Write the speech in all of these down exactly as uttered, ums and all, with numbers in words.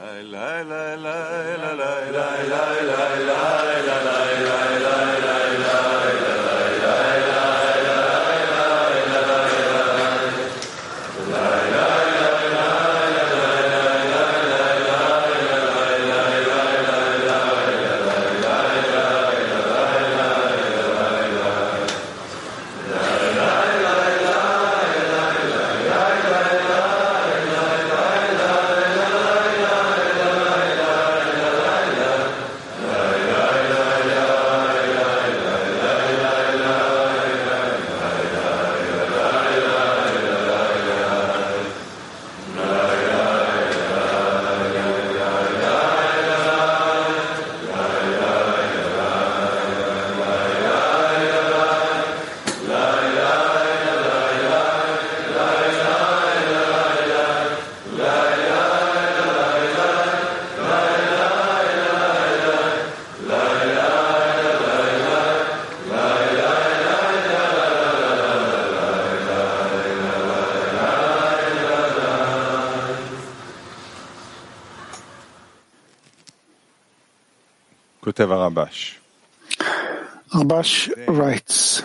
Rabash writes,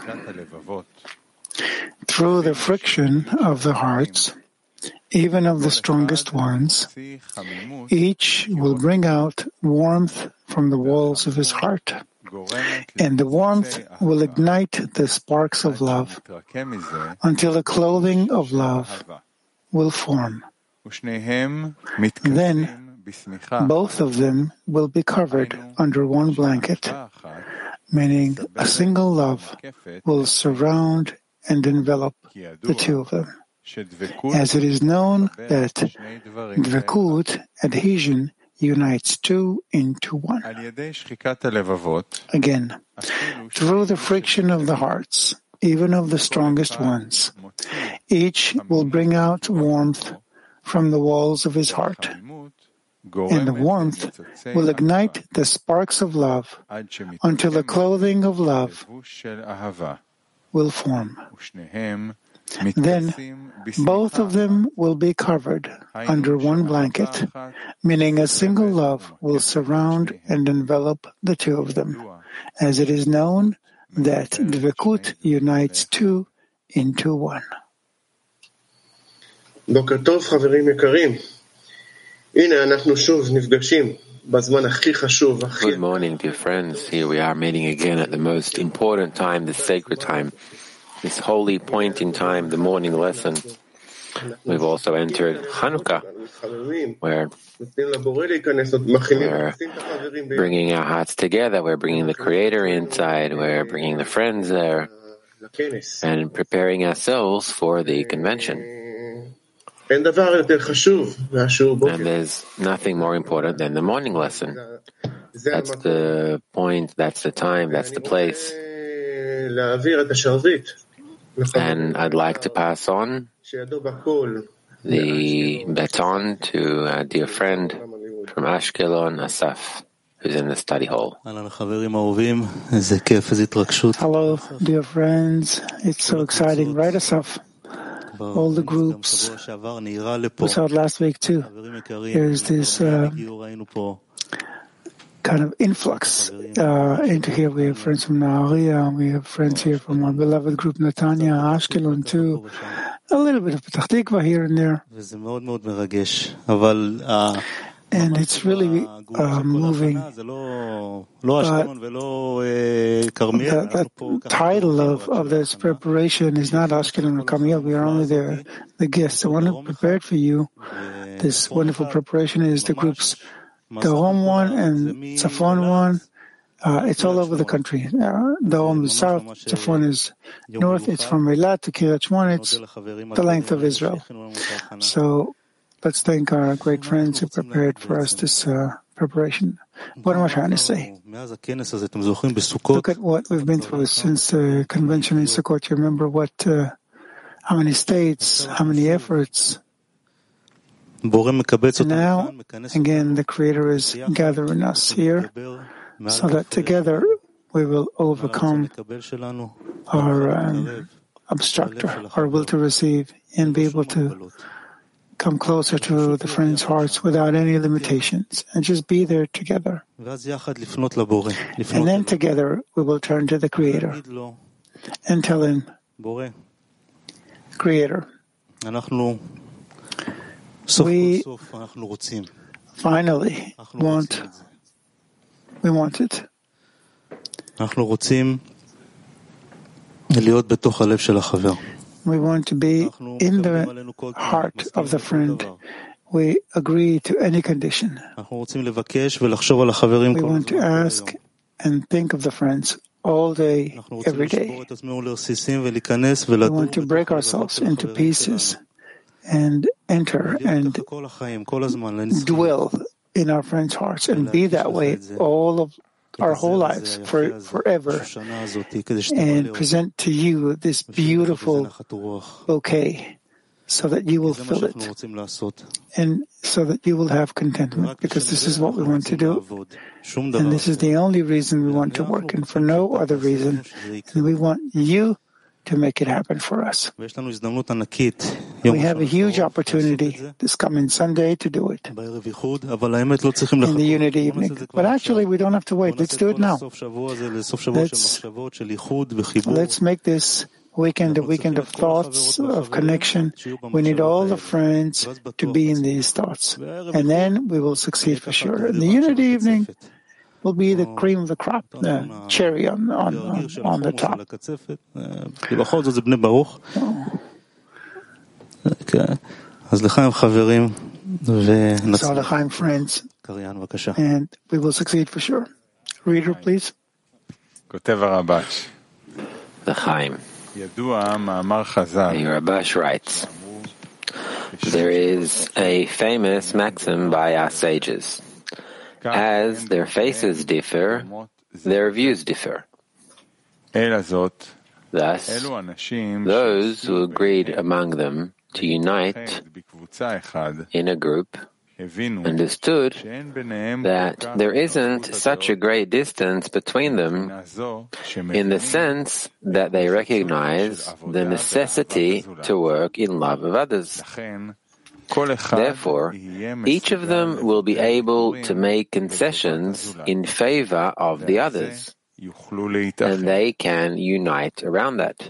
through the friction of the hearts, even of the strongest ones, each will bring out warmth from the walls of his heart, and the warmth will ignite the sparks of love until a clothing of love will form. Then both of them will be covered under one blanket, meaning a single love will surround and envelop the two of them, as it is known that dvekut, adhesion, unites two into one. Again, through the friction of the hearts, even of the strongest ones, each will bring out warmth from the walls of his heart, and the warmth will ignite the sparks of love until a clothing of love will form. Then both of them will be covered under one blanket, meaning a single love will surround and envelop the two of them, as it is known that dvekut unites two into one. בוקר טוב, חברים יקרים. הנה אנחנו שוב נפגשים בזמן הכי חשוב. Good morning, dear friends. Here we are meeting again at the most important time, the sacred time, this holy point in time, the morning lesson. We've also entered Hanukkah, where we're bringing our hearts together, we're bringing the Creator inside, we're bringing the friends there, and preparing ourselves for the convention. And there's nothing more important than the morning lesson. That's the point, that's the time, that's the place. And I'd like to pass on the baton to a dear friend from Ashkelon, Asaf, who's in the study hall. Hello, dear friends. It's so exciting, right, Asaf? All the groups we saw it last week too. There's this uh, kind of influx uh, into here. We have friends from Nahariya, we have friends here from our beloved group Netanya, Ashkelon too. A little bit of Petach Tikva here and there. And it's really uh, moving. But the, the title of, of this preparation is not Ashkelon or Kamiel. We are only the, the guests. The one who prepared for you this wonderful preparation is the groups, the home one and Tzafon one. Uh, it's all over the country. Uh, the home is south, Tzafon is north. It's from Eilat to Kiryat Shmona. It's the length of Israel. So let's thank our great friends who prepared for us this uh, preparation. What am I trying to say? Look at what we've been through since the convention in Sukkot. You remember what, uh, how many states, how many efforts. And now, again, the Creator is gathering us here so that together we will overcome our um, obstructor, our will to receive, and be able to come closer to the friends' hearts without any limitations and just be there together. And then together we will turn to the Creator and tell Him, Creator, we finally want, we want it. We want to be in the heart of the friend. We agree to any condition. We want to ask and think of the friends all day, every day. We want to break ourselves into pieces and enter and dwell in our friends' hearts and be that way all of our whole lives, for forever, and present to you this beautiful bouquet so that you will fill it and so that you will have contentment, because this is what we want to do and this is the only reason we want to work, and for no other reason. And we want you to make it happen for us. We have a huge opportunity this coming Sunday to do it in the Unity evening. But actually, we don't have to wait. Let's do it now. Let's, let's make this weekend a weekend of thoughts, of connection. We need all the friends to be in these thoughts. And then we will succeed for sure. In the Unity evening will be the cream of the crop, the cherry on, on, on, on the top. So l'chaim, friends, and we will succeed for sure. Reader, please. The Chaim. The Rabash writes, there is a famous maxim by our sages. As their faces differ, their views differ. Thus, those who agreed among them to unite in a group understood that there isn't such a great distance between them, in the sense that they recognize the necessity to work in love of others. Therefore, each of them will be able to make concessions in favor of the others, and they can unite around that.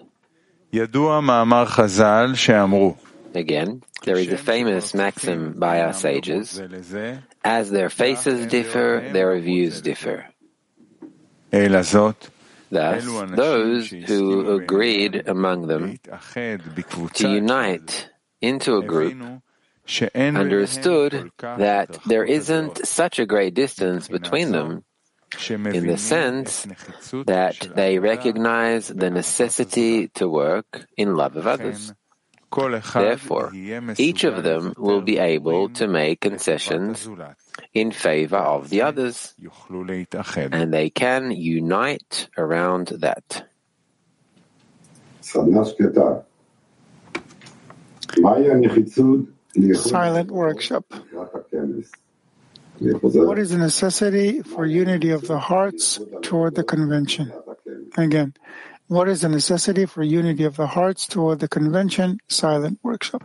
Again, there is a famous maxim by our sages, as their faces differ, their views differ. Thus, those who agreed among them to unite into a group understood that there isn't such a great distance between them, in the sense that they recognize the necessity to work in love of others. Therefore, each of them will be able to make concessions in favor of the others, and they can unite around that. Silent workshop. What is the necessity for unity of the hearts toward the convention? Again, what is the necessity for unity of the hearts toward the convention? Silent workshop.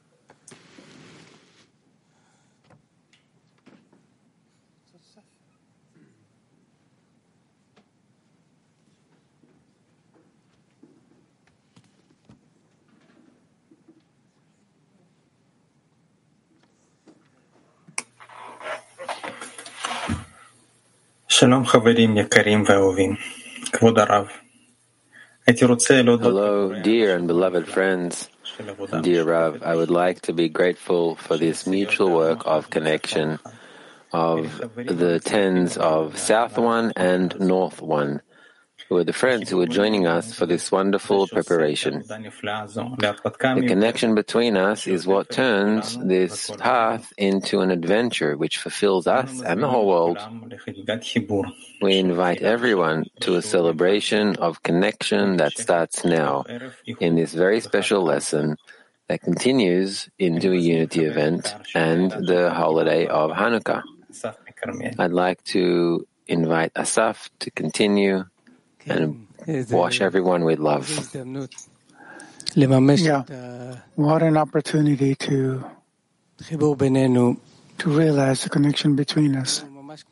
שלום חברים יקרים ואהובים, כבוד הרב. Hello, dear and beloved friends. Dear Rav, I would like to be grateful for this mutual work of connection of the tens of South One and North One, who are the friends who are joining us for this wonderful preparation. The connection between us is what turns this path into an adventure which fulfills us and the whole world. We invite everyone to a celebration of connection that starts now in this very special lesson that continues into a unity event and the holiday of Hanukkah. I'd like to invite Asaf to continue and wash everyone with love. Yeah, what an opportunity to to realize the connection between us.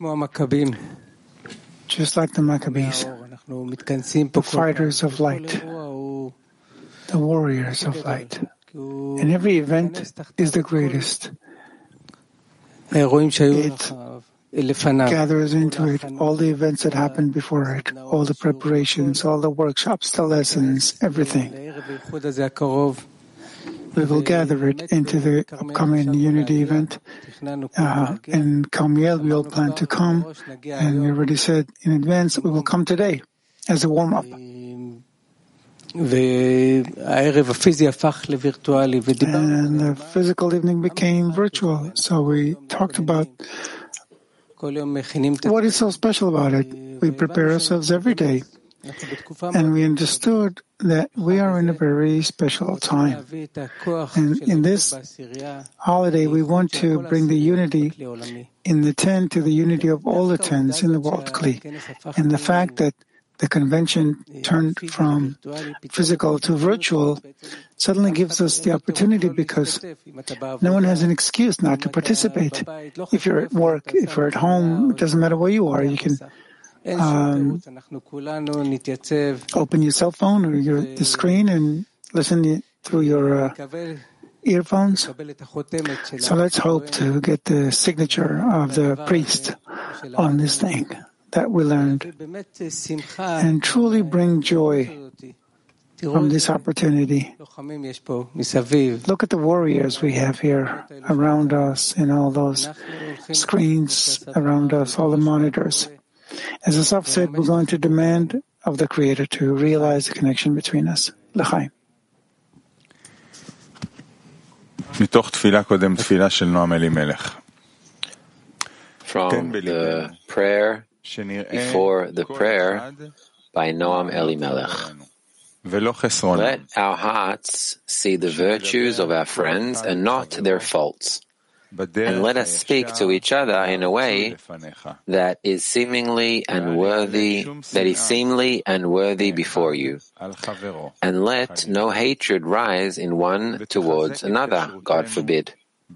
Just like the Maccabees, the fighters of light, the warriors of light. And every event is the greatest. It gathers into it all the events that happened before it, all the preparations, all the workshops, the lessons, everything. We will gather it into the upcoming unity event. Uh, in Carmiel, we all plan to come, and we already said in advance that we will come today as a warm-up. And the physical evening became virtual, so we talked about what is so special about it. We prepare ourselves every day. And we understood that we are in a very special time. And in this holiday, we want to bring the unity in the ten to the unity of all the tens in the world, Kli. And the fact that the convention turned from physical to virtual suddenly gives us the opportunity, because no one has an excuse not to participate. If you're at work, if you're at home, it doesn't matter where you are, you can Um, open your cell phone or your the screen and listen through your uh, earphones. So let's hope to get the signature of the priest on this thing that we learned and truly bring joy from this opportunity. Look at the warriors we have here around us and all those screens around us, all the monitors. As Asaf said, we're going to demand of the Creator to realize the connection between us. L'chaim. From the prayer before the prayer by Noam Elimelech. Let our hearts see the virtues of our friends and not their faults. And let us speak to each other in a way that is seemingly and worthy, that is seemly and worthy before you. And let no hatred rise in one towards another, God forbid.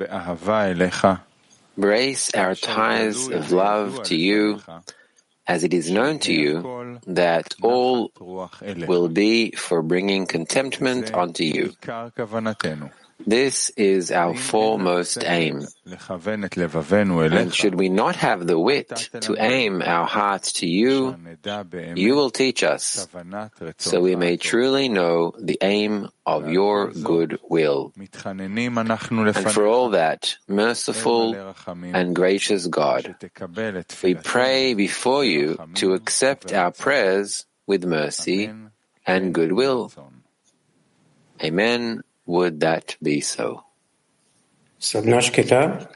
Brace our ties of love to you, as it is known to you that all will be for bringing contentment unto you. This is our foremost aim. And should we not have the wit to aim our hearts to you, you will teach us, so we may truly know the aim of your good will. And for all that, merciful and gracious God, we pray before you to accept our prayers with mercy and goodwill. Amen. Would that be so? Silent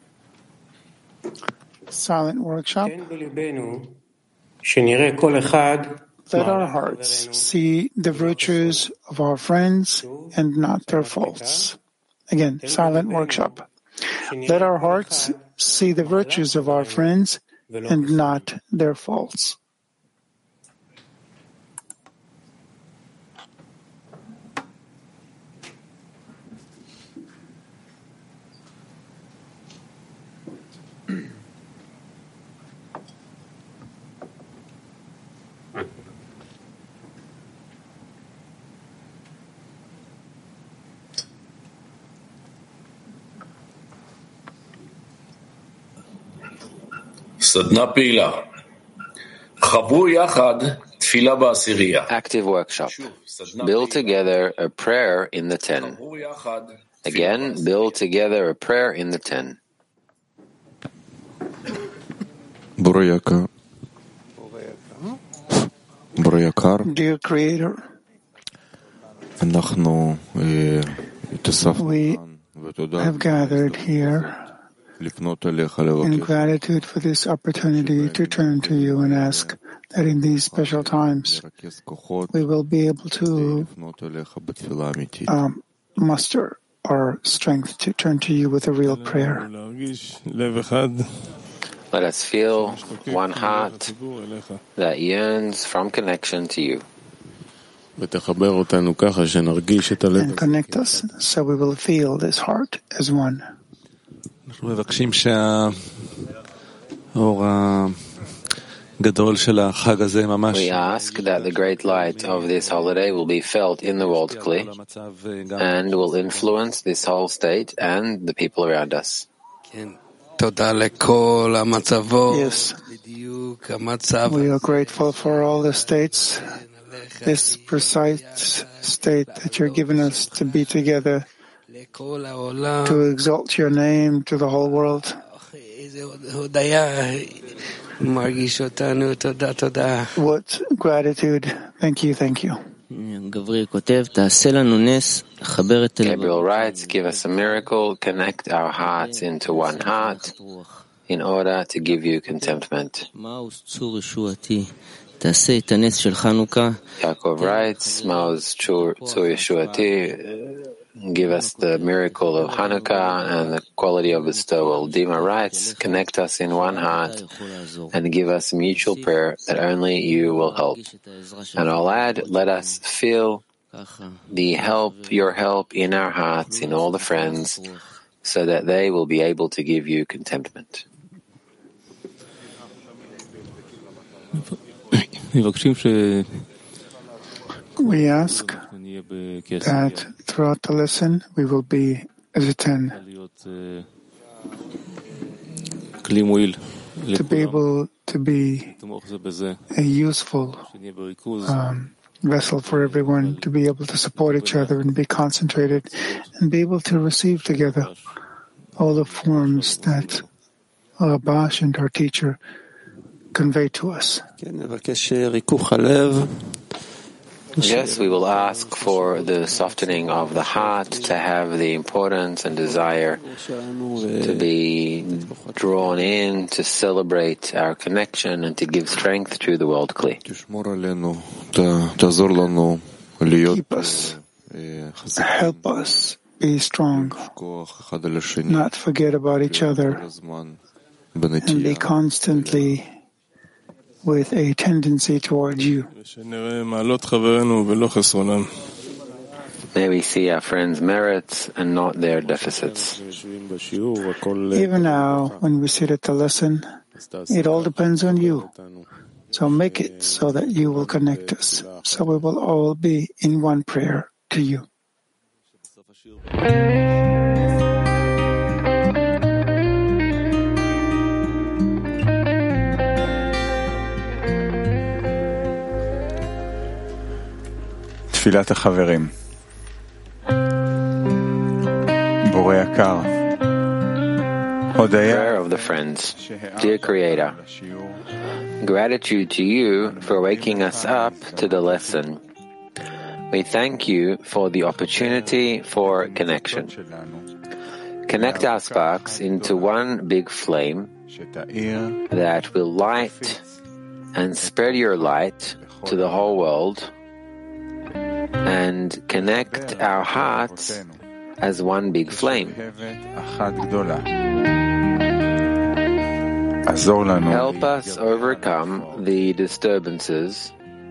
workshop. Let our hearts see the virtues of our friends and not their faults. Again, silent workshop. Let our hearts see the virtues of our friends and not their faults. Active workshop. Build together a prayer in the ten. Again, build together a prayer in the ten. Dear Creator, we have gathered here in gratitude for this opportunity to turn to you and ask that in these special times we will be able to um, muster our strength to turn to you with a real prayer. Let us feel one heart that yearns from connection to you. And connect us so we will feel this heart as one. We ask that the great light of this holiday will be felt in the world clear and will influence this whole state and the people around us. Yes, we are grateful for all the states, this precise state that you're giving us to be together, to exalt your name to the whole world. What gratitude. Thank you, thank you. Gabriel writes, give us a miracle, connect our hearts into one heart in order to give you contentment. Yaakov writes, Maoz Tzur Yeshuati, give us the miracle of Hanukkah and the quality of bestowal. Dima writes, connect us in one heart and give us mutual prayer that only you will help. And I'll add, let us feel the help, your help in our hearts, in all the friends, so that they will be able to give you contentment. We ask that throughout the lesson we will be as a ten, to be able to be a useful um, vessel for everyone, to be able to support each other and be concentrated and be able to receive together all the forms that Rabash and our teacher convey to us. Yes, we will ask for the softening of the heart, to have the importance and desire to be drawn in, to celebrate our connection and to give strength to the world Kli. Keep us, help us be strong, not forget about each other, and be constantly with a tendency towards you. May we see our friends' merits and not their deficits. Even now, when we sit at the lesson, it all depends on you. So make it so that you will connect us, so we will all be in one prayer to you. תפילת החברים. בורא יקר, Prayer of the friends. Dear Creator, gratitude to you for waking us up to the lesson. We thank you for the opportunity for connection. Connect our sparks into one big flame that will light and spread your light to the whole world, and connect our hearts as one big flame. Help us overcome the disturbances.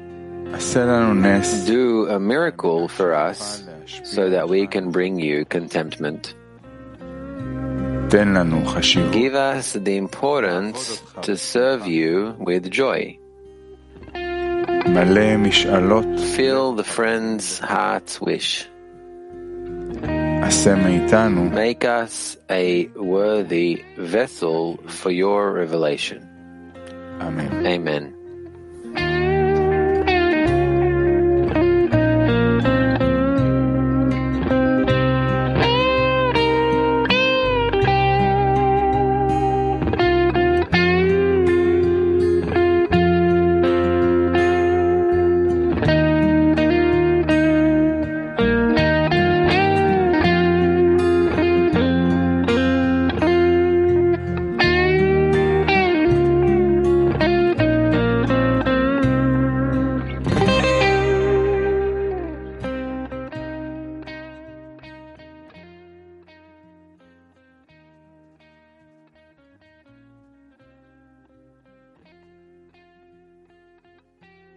Do a miracle for us so that we can bring you contentment. Give us the importance to serve you with joy. Fill the friends' heart's wish. Make us a worthy vessel for your revelation. Amen. Amen.